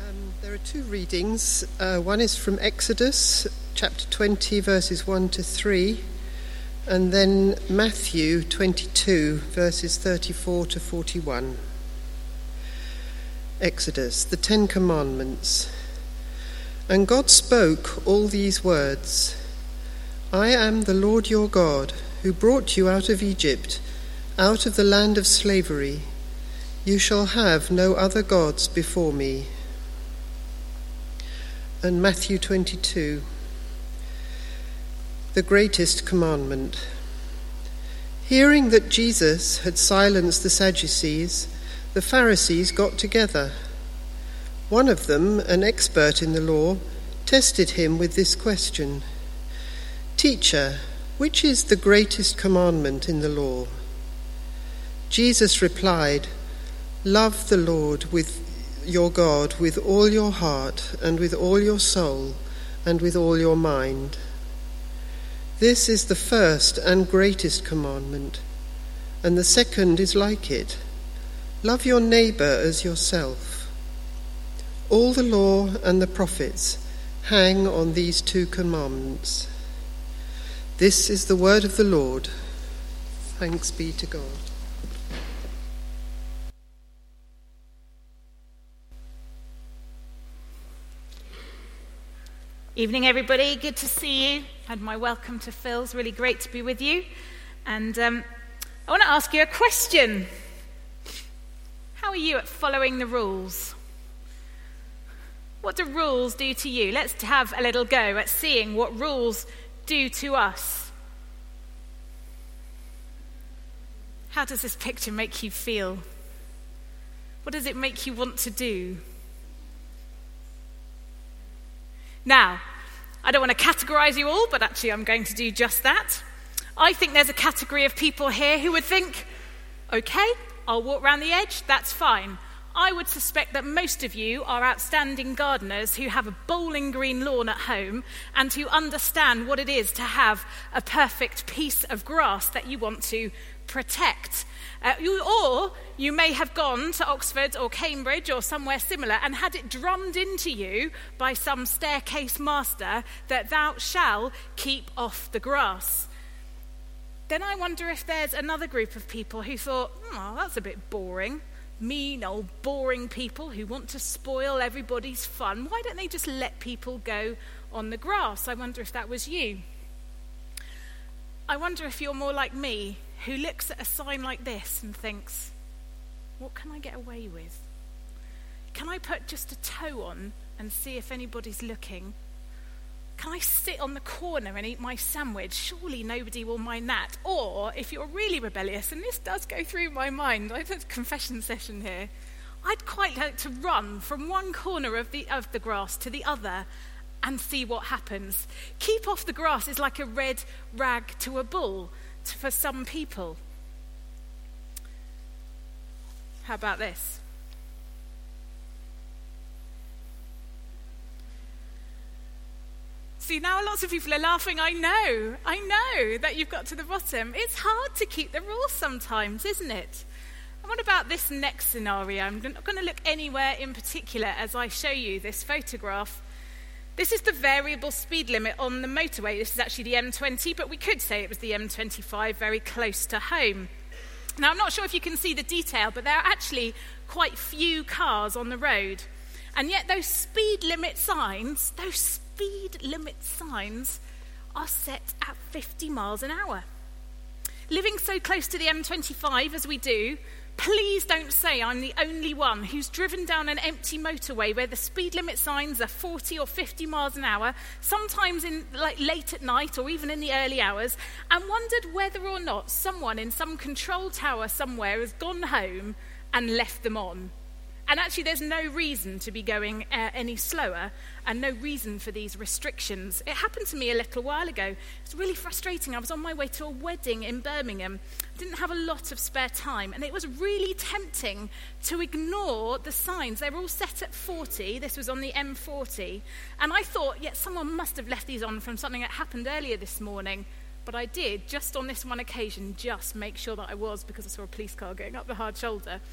There are two readings. One is from Exodus, chapter 20, verses 1 to 3, and then Matthew 22, verses 34 to 41. Exodus, the Ten Commandments. And God spoke all these words, I am the Lord your God, who brought you out of Egypt, out of the land of slavery. You shall have no other gods before me. And Matthew 22, the greatest commandment. Hearing that Jesus had silenced the Sadducees, the Pharisees got together. One of them, an expert in the law, tested him with this question, Teacher, which is the greatest commandment in the law? Jesus replied, Love the Lord with your God with all your heart and with all your soul and with all your mind. This is the first and greatest commandment, and the second is like it. Love your neighbour as yourself. All the law and the prophets hang on these two commandments. This is the word of the Lord. Thanks be to God. Evening, everybody. Good to see you. And my welcome to Phil's. Really great to be with you. And I want to ask you a question. How are you at following the rules? What do rules do to you? Let's have a little go at seeing what rules do to us. How does this picture make you feel? What does it make you want to do? Now, I don't want to categorise you all, but actually I'm going to do just that. I think there's a category of people here who would think, okay, I'll walk around the edge, that's fine. I would suspect that most of you are outstanding gardeners who have a bowling green lawn at home and who understand what it is to have a perfect piece of grass that you want to protect. Or you may have gone to Oxford or Cambridge or somewhere similar and had it drummed into you by some staircase master that thou shalt keep off the grass. Then I wonder if there's another group of people who thought, oh, that's a bit boring. Mean old boring people who want to spoil everybody's fun. Why don't they just let people go on the grass? I wonder if that was you. I wonder if you're more like me, who looks at a sign like this and thinks, what can I get away with? Can I put just a toe on and see if anybody's looking? Can I sit on the corner and eat my sandwich? Surely nobody will mind that. Or, if you're really rebellious, and this does go through my mind, I have a confession session here, I'd quite like to run from one corner of the grass to the other and see what happens. Keep off the grass is like a red rag to a bull for some people. How about this? See, now lots of people are laughing. I know that you've got to the bottom. It's hard to keep the rules sometimes, isn't it? And what about this next scenario? I'm not going to look anywhere in particular as I show you this photograph. This is the variable speed limit on the motorway. This is actually the M20, but we could say it was the M25, very close to home. Now, I'm not sure if you can see the detail, but there are actually quite few cars on the road. And yet those speed limit signs are set at 50 miles an hour. Living so close to the M25 as we do, please don't say I'm the only one who's driven down an empty motorway where the speed limit signs are 40 or 50 miles an hour, sometimes in late at night or even in the early hours, and wondered whether or not someone in some control tower somewhere has gone home and left them on. And actually there's no reason to be going any slower and no reason for these restrictions. It happened to me a little while ago. It was really frustrating. I was on my way to a wedding in Birmingham. I didn't have a lot of spare time, and it was really tempting to ignore the signs. They were all set at 40. This was on the M40. And I thought, someone must have left these on from something that happened earlier this morning. But I did, just on this one occasion, just make sure that I was, because I saw a police car going up the hard shoulder.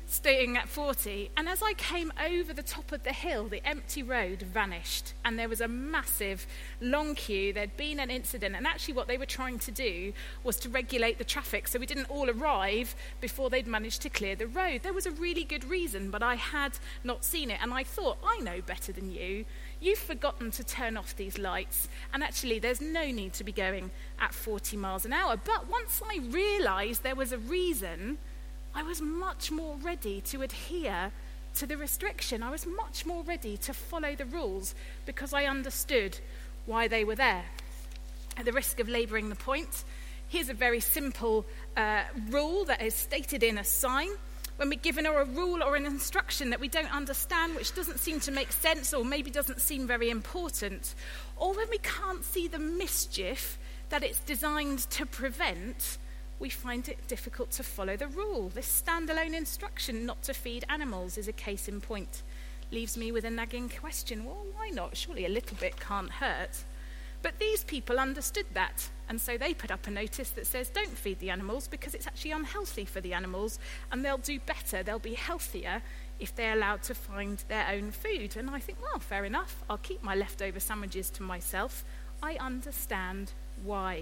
staying at 40, and as I came over the top of the hill, the empty road vanished, and there was a massive long queue. There'd been an incident, and actually what they were trying to do was to regulate the traffic so we didn't all arrive before they'd managed to clear the road. There was a really good reason, but I had not seen it, and I thought, I know better than you. You've forgotten to turn off these lights, and actually there's no need to be going at 40 miles an hour. But once I realised there was a reason, I was much more ready to adhere to the restriction. I was much more ready to follow the rules because I understood why they were there. At the risk of labouring the point, here's a very simple rule that is stated in a sign. When we're given a rule or an instruction that we don't understand, which doesn't seem to make sense or maybe doesn't seem very important, or when we can't see the mischief that it's designed to prevent, we find it difficult to follow the rule. This standalone instruction not to feed animals is a case in point. Leaves me with a nagging question. Well, why not? Surely a little bit can't hurt. But these people understood that, and so they put up a notice that says don't feed the animals because it's actually unhealthy for the animals, and they'll do better, they'll be healthier if they're allowed to find their own food. And I think, well, fair enough. I'll keep my leftover sandwiches to myself. I understand why.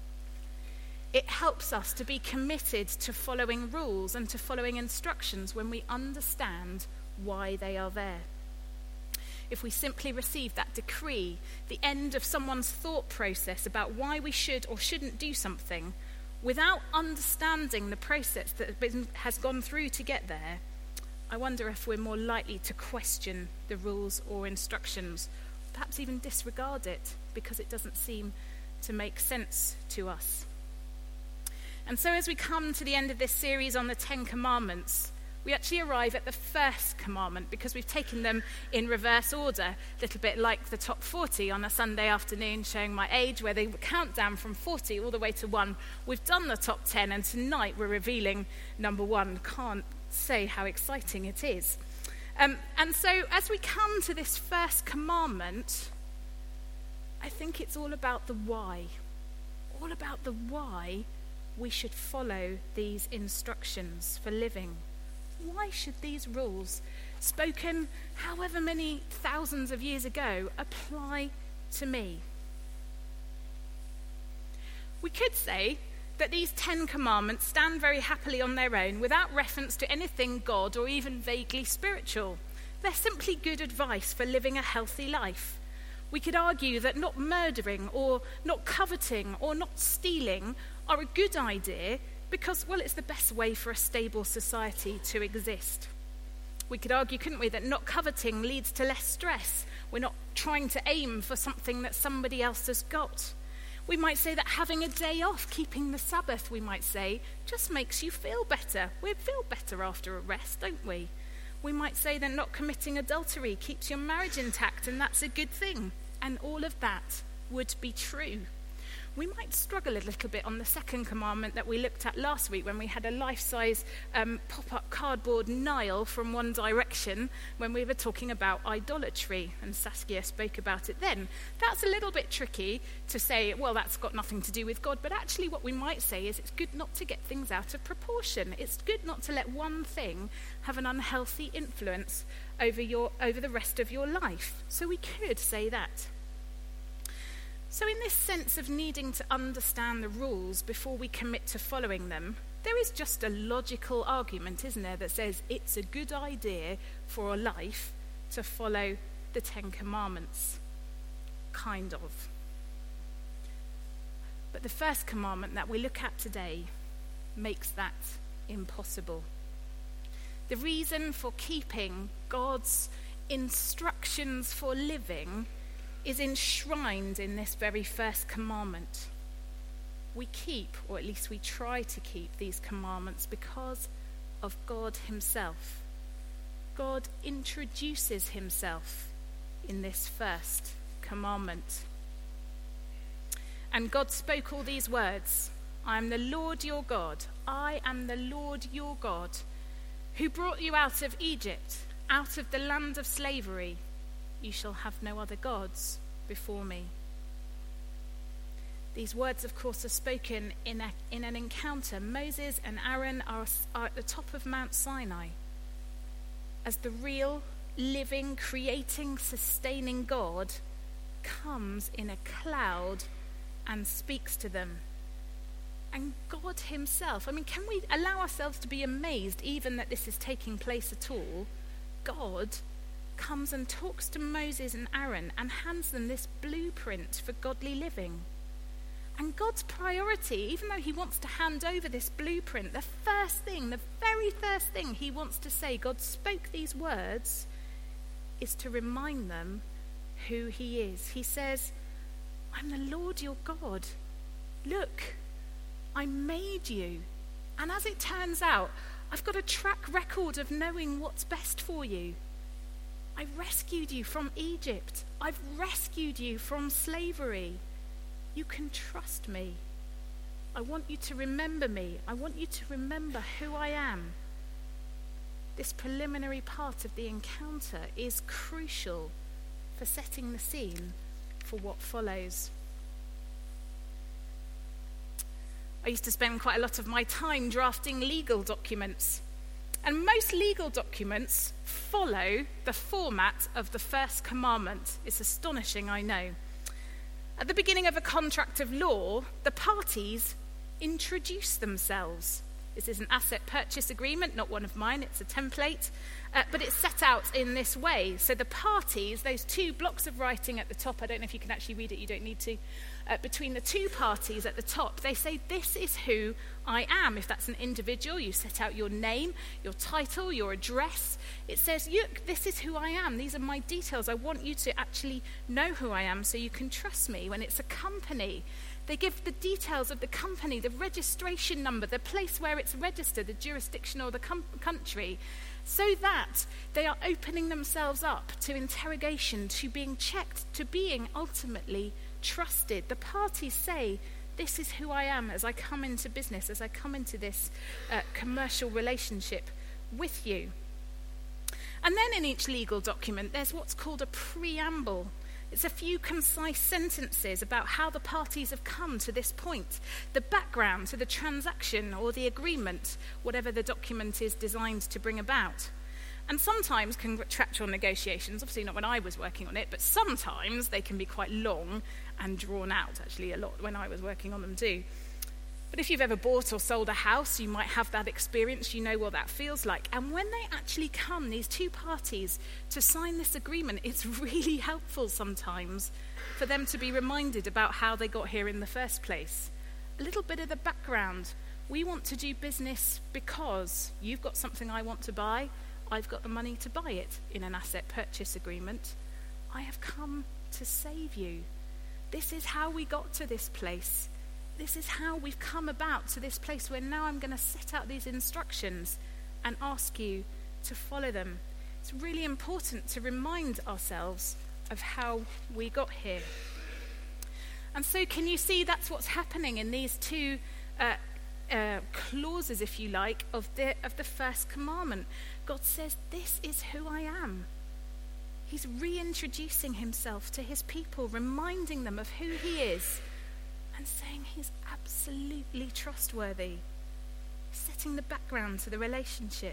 It helps us to be committed to following rules and to following instructions when we understand why they are there. If we simply receive that decree, the end of someone's thought process about why we should or shouldn't do something, without understanding the process that has gone through to get there, I wonder if we're more likely to question the rules or instructions, perhaps even disregard it because it doesn't seem to make sense to us. And so as we come to the end of this series on the 10 Commandments, we actually arrive at the first commandment because we've taken them in reverse order, a little bit like the top 40 on a Sunday afternoon, showing my age, where they count down from 40 all the way to 1. We've done the top 10, and tonight we're revealing number 1. Can't say how exciting it is. And so as we come to this first commandment, I think it's all about the why. All about the why we should follow these instructions for living. Why should these rules, spoken however many thousands of years ago, apply to me? We could say that these 10 commandments stand very happily on their own without reference to anything God or even vaguely spiritual. They're simply good advice for living a healthy life. We could argue that not murdering or not coveting or not stealing are a good idea because, well, it's the best way for a stable society to exist. We could argue, couldn't we, that not coveting leads to less stress. We're not trying to aim for something that somebody else has got. We might say that having a day off, keeping the Sabbath, we might say, just makes you feel better. We feel better after a rest, don't we? We might say that not committing adultery keeps your marriage intact, and that's a good thing. And all of that would be true. We might struggle a little bit on the second commandment that we looked at last week when we had a life-size pop-up cardboard Nile from One Direction when we were talking about idolatry, and Saskia spoke about it then. That's a little bit tricky to say, well, that's got nothing to do with God, but actually what we might say is it's good not to get things out of proportion. It's good not to let one thing have an unhealthy influence over the rest of your life. So we could say that. So in this sense of needing to understand the rules before we commit to following them, there is just a logical argument, isn't there, that says it's a good idea for a life to follow the 10 Commandments. Kind of. But the first commandment that we look at today makes that impossible. The reason for keeping God's instructions for living is enshrined in this very first commandment. We keep, or at least we try to keep, these commandments because of God himself. God introduces himself in this first commandment. And God spoke all these words, I am the Lord your God, I am the Lord your God, who brought you out of Egypt, out of the land of slavery. You shall have no other gods before me. These words, of course, are spoken in an encounter. Moses and Aaron are at the top of Mount Sinai. as the real, living, creating, sustaining God comes in a cloud and speaks to them. And God himself, can we allow ourselves to be amazed even that this is taking place at all? God comes and talks to Moses and Aaron and hands them this blueprint for godly living. And God's priority, even though he wants to hand over this blueprint, the very first thing he wants to say, God spoke these words, is to remind them who he is. He says, I'm the Lord your God. Look, I made you. And as it turns out, I've got a track record of knowing what's best for you. I rescued you from Egypt. I've rescued you from slavery. You can trust me. I want you to remember me. I want you to remember who I am. This preliminary part of the encounter is crucial for setting the scene for what follows. I used to spend quite a lot of my time drafting legal documents. And most legal documents follow the format of the first commandment. It's astonishing, I know. At the beginning of a contract of law, the parties introduce themselves. This is an asset purchase agreement, not one of mine, it's a template, but it's set out in this way. So the parties, those two blocks of writing at the top, I don't know if you can actually read it, you don't need to, between the two parties at the top, they say, this is who I am. If that's an individual, you set out your name, your title, your address. It says, look, this is who I am. These are my details. I want you to actually know who I am so you can trust me. When it's a company, they give the details of the company, the registration number, the place where it's registered, the jurisdiction or the country, so that they are opening themselves up to interrogation, to being checked, to being ultimately trusted. The parties say, this is who I am as I come into business, as I come into this commercial relationship with you. And then in each legal document, there's what's called a preamble. It's a few concise sentences about how the parties have come to this point, the background to the transaction or the agreement, whatever the document is designed to bring about. And sometimes contractual negotiations, obviously not when I was working on it, but sometimes they can be quite long and drawn out, actually a lot when I was working on them too. But if you've ever bought or sold a house, you might have that experience, you know what that feels like. And when they actually come, these two parties, to sign this agreement, it's really helpful sometimes for them to be reminded about how they got here in the first place. A little bit of the background. We want to do business because you've got something I want to buy, I've got the money to buy it in an asset purchase agreement. I have come to save you. This is how we got to this place. This is how we've come about to this place where now I'm going to set out these instructions and ask you to follow them. It's really important to remind ourselves of how we got here. And so can you see that's what's happening in these two clauses, if you like, of the first commandment. God says, this is who I am. He's reintroducing himself to his people, reminding them of who he is, and saying he's absolutely trustworthy, setting the background to the relationship.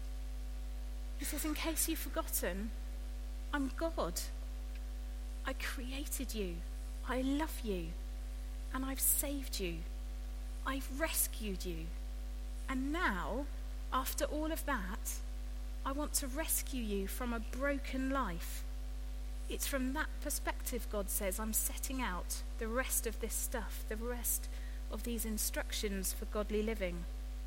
He says, in case you've forgotten, I'm God. I created you. I love you. And I've saved you. I've rescued you. And now, after all of that, I want to rescue you from a broken life. It's from that perspective, God says, I'm setting out the rest of this stuff, the rest of these instructions for godly living.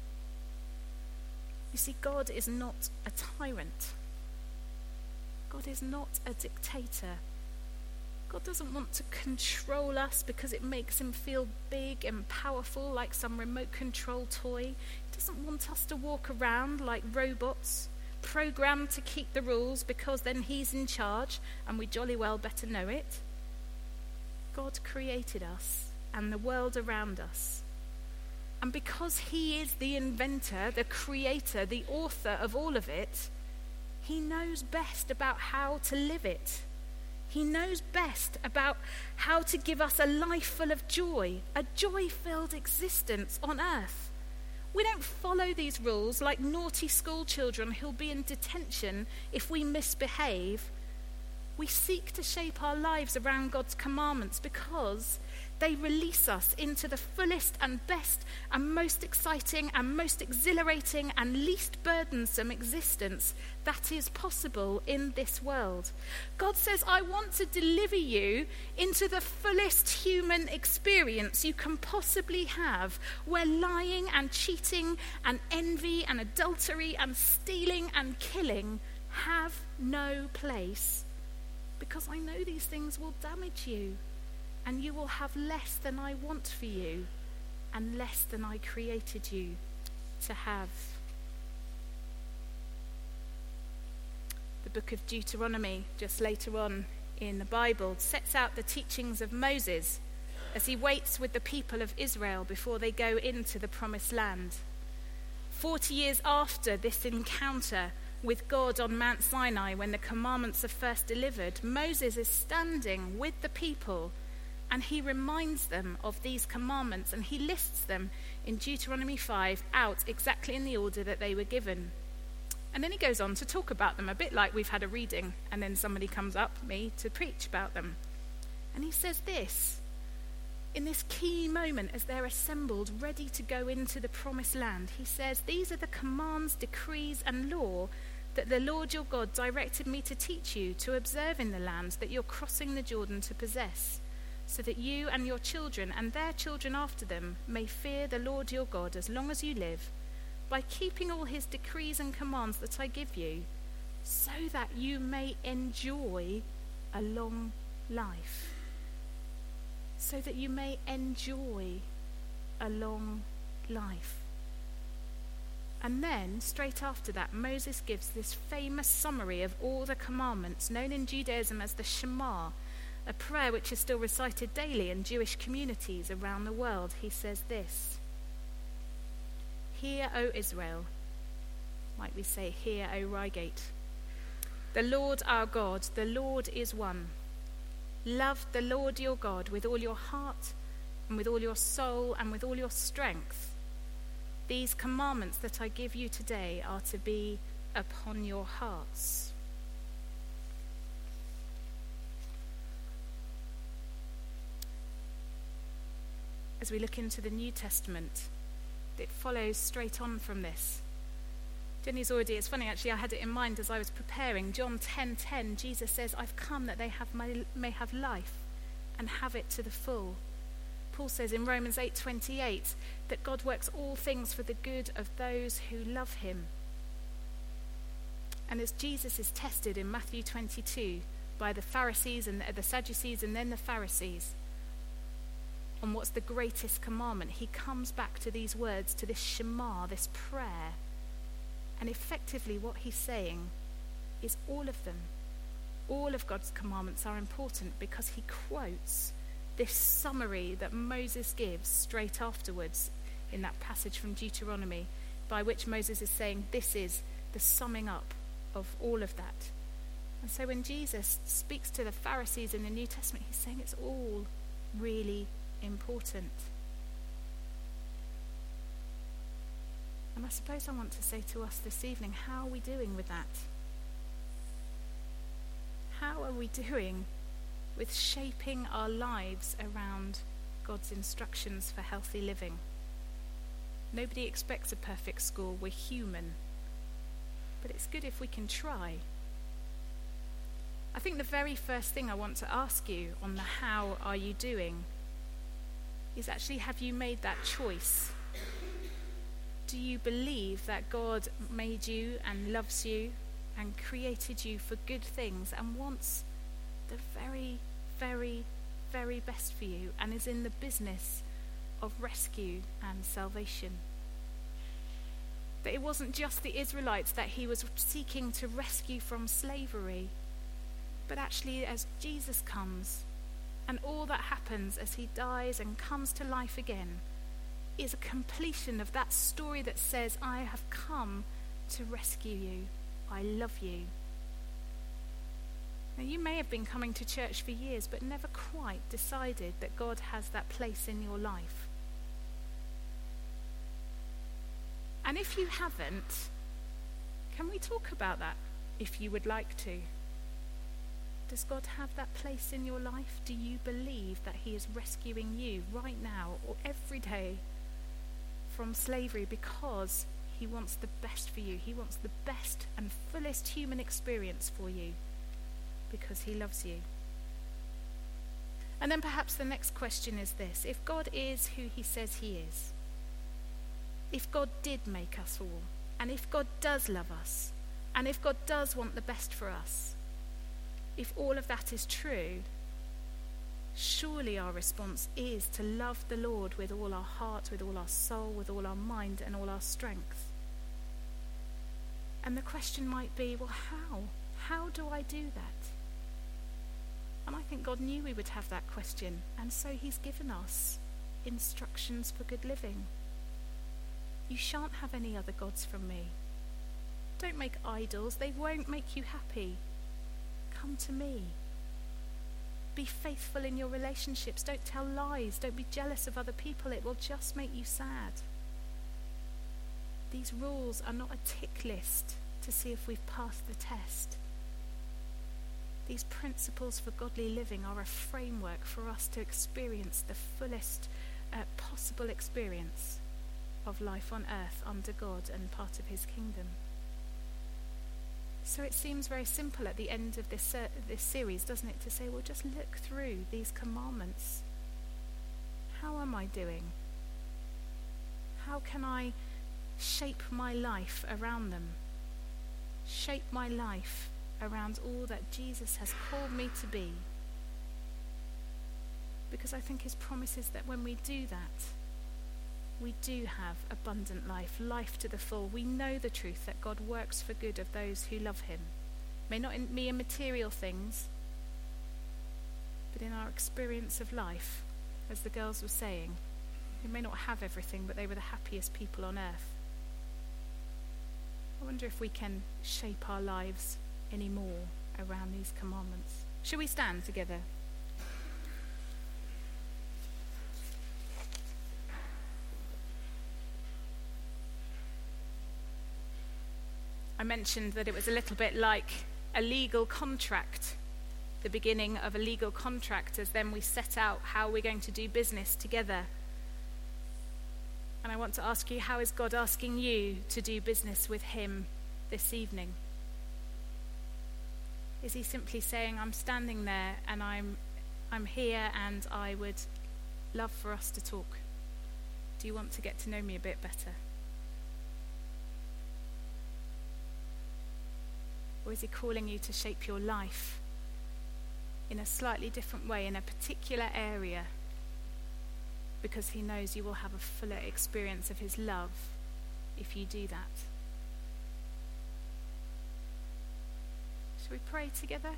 You see, God is not a tyrant. God is not a dictator. God doesn't want to control us because it makes him feel big and powerful like some remote control toy. He doesn't want us to walk around like robots, programmed to keep the rules because then he's in charge and we jolly well better know it. God created us and the world around us. And because he is the inventor, the creator, the author of all of it, he knows best about how to live it. He knows best about how to give us a life full of joy, a joy-filled existence on earth. We don't follow these rules like naughty school children who'll be in detention if we misbehave. We seek to shape our lives around God's commandments because they release us into the fullest and best and most exciting and most exhilarating and least burdensome existence that is possible in this world. God says, I want to deliver you into the fullest human experience you can possibly have, where lying and cheating and envy and adultery and stealing and killing have no place. Because I know these things will damage you, and you will have less than I want for you, and less than I created you to have. The book of Deuteronomy, just later on in the Bible, sets out the teachings of Moses as he waits with the people of Israel before they go into the promised land. 40 years after this encounter with God on Mount Sinai, when the commandments are first delivered, Moses is standing with the people and he reminds them of these commandments, and he lists them in Deuteronomy 5 out exactly in the order that they were given. And then he goes on to talk about them, a bit like we've had a reading and then somebody comes up, me, to preach about them. And he says this, in this key moment as they're assembled, ready to go into the promised land, he says, these are the commands, decrees and law that the Lord your God directed me to teach you to observe in the land that you're crossing the Jordan to possess, so that you and your children and their children after them may fear the Lord your God as long as you live, by keeping all his decrees and commands that I give you, so that you may enjoy a long life. So that you may enjoy a long life. And then, straight after that, Moses gives this famous summary of all the commandments, known in Judaism as the Shema, a prayer which is still recited daily in Jewish communities around the world. He says this, Hear, O Israel, might we say, Hear, O Reigate, the Lord our God, the Lord is one. Love the Lord your God with all your heart and with all your soul and with all your strength. These commandments that I give you today are to be upon your hearts. As we look into the New Testament, it follows straight on from this. Jenny's already, it's funny actually, I had it in mind as I was preparing. John 10:10, Jesus says, I've come that they may have life and have it to the full. Paul says in Romans 8:28 that God works all things for the good of those who love him. And as Jesus is tested in Matthew 22 by the Pharisees and the Sadducees and then the Pharisees on what's the greatest commandment, he comes back to these words, to this Shema, this prayer. And effectively what he's saying is all of them, all of God's commandments are important, because he quotes this summary that Moses gives straight afterwards in that passage from Deuteronomy, by which Moses is saying this is the summing up of all of that. And so when Jesus speaks to the Pharisees in the New Testament, he's saying it's all really important. And I suppose I want to say to us this evening, how are we doing with that? How are we doing with shaping our lives around God's instructions for healthy living? Nobody expects a perfect score. We're human. But it's good if we can try. I think the very first thing I want to ask you on the how are you doing is actually, have you made that choice? Do you believe that God made you and loves you and created you for good things and wants the very, very, very best for you and is in the business of rescue and salvation? That it wasn't just the Israelites that he was seeking to rescue from slavery, but actually as Jesus comes and all that happens as he dies and comes to life again is a completion of that story that says, I have come to rescue you. I love you. Now, you may have been coming to church for years, but never quite decided that God has that place in your life. And if you haven't, can we talk about that if you would like to? Does God have that place in your life? Do you believe that he is rescuing you right now or every day from slavery because he wants the best for you? He wants the best and fullest human experience for you because he loves you. And then perhaps the next question is this: if God is who he says he is, if God did make us all, and if God does love us, and if God does want the best for us, if all of that is true, surely our response is to love the Lord with all our heart, with all our soul, with all our mind and all our strength. And the question might be, well, how? How do I do that? And I think God knew we would have that question, and so he's given us instructions for good living. You shan't have any other gods from me. Don't make idols, they won't make you happy. Come to me. Be faithful in your relationships. Don't tell lies. Don't be jealous of other people. It will just make you sad. These rules are not a tick list to see if we've passed the test. These principles for godly living are a framework for us to experience the fullest possible experience of life on earth under God and part of his kingdom. So it seems very simple at the end of this series, doesn't it, to say, well, just look through these commandments. How am I doing? How can I shape my life around them? Shape my life around all that Jesus has called me to be. Because I think his promise is that when we do that, we do have abundant life, life to the full. We know the truth that God works for good of those who love him. May not be in material things, but in our experience of life, as the girls were saying. We may not have everything, but they were the happiest people on earth. I wonder if we can shape our lives any more around these commandments. Shall we stand together? I mentioned that it was a little bit like a legal contract, the beginning of a legal contract, as then we set out how we're going to do business together. And I want to ask you, how is God asking you to do business with him this evening? Is he simply saying, I'm standing there and I'm here and I would love for us to talk? Do you want to get to know me a bit better? Or is he calling you to shape your life in a slightly different way, in a particular area, because he knows you will have a fuller experience of his love if you do that? Shall we pray together?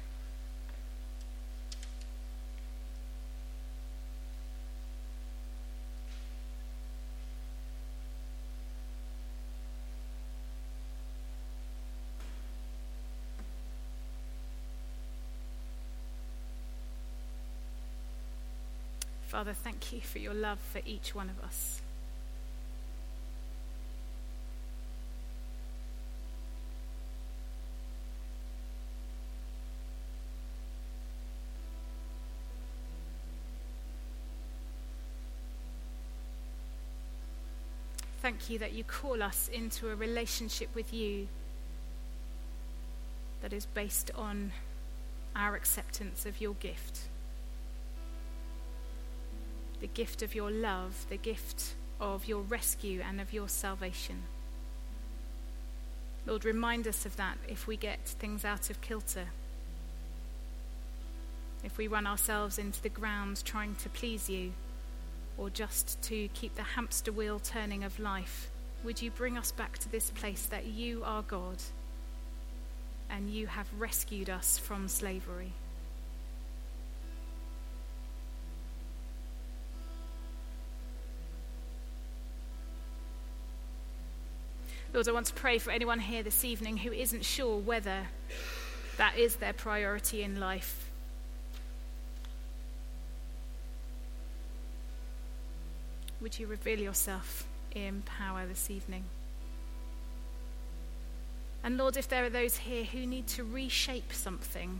Father, thank you for your love for each one of us. Thank you that you call us into a relationship with you that is based on our acceptance of your gift. The gift of your love, the gift of your rescue and of your salvation. Lord, remind us of that if we get things out of kilter. If we run ourselves into the ground trying to please you, or just to keep the hamster wheel turning of life, would you bring us back to this place that you are God and you have rescued us from slavery. Lord, I want to pray for anyone here this evening who isn't sure whether that is their priority in life. Would you reveal yourself in power this evening? And Lord, if there are those here who need to reshape something,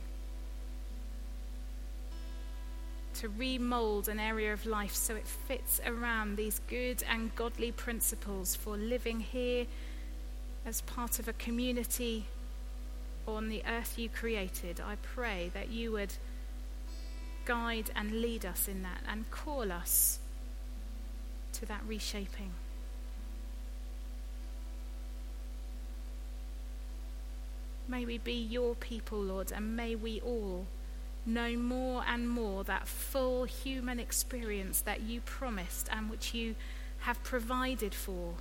to remould an area of life so it fits around these good and godly principles for living here as part of a community on the earth you created, I pray that you would guide and lead us in that and call us to that reshaping. May we be your people, Lord, and may we all know more and more that full human experience that you promised and which you have provided for.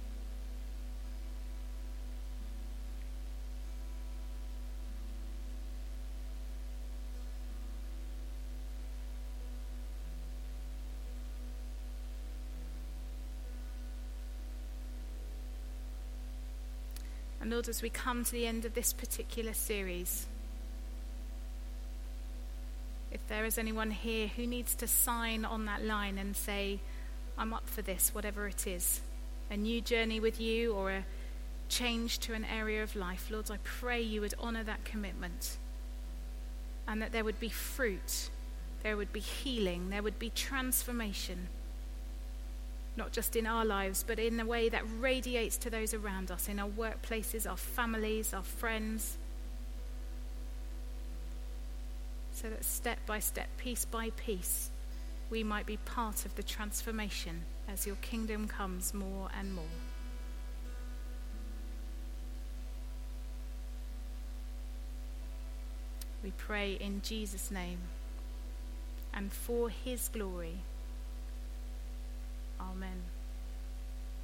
And Lord, as we come to the end of this particular series, if there is anyone here who needs to sign on that line and say, I'm up for this, whatever it is, a new journey with you or a change to an area of life, Lord, I pray you would honour that commitment and that there would be fruit, there would be healing, there would be transformation, not just in our lives, but in a way that radiates to those around us, in our workplaces, our families, our friends, so that step by step, piece by piece, we might be part of the transformation as your kingdom comes more and more. We pray in Jesus' name and for his glory. Amen.